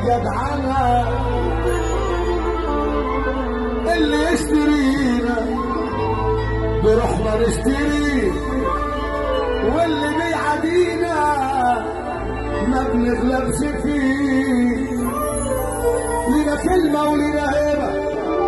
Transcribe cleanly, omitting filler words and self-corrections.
جدعنا اللي يشترينا بروحنا نشتريه، واللي بيعادينا ما بنغلبش فيه. لنا كلمة ولنا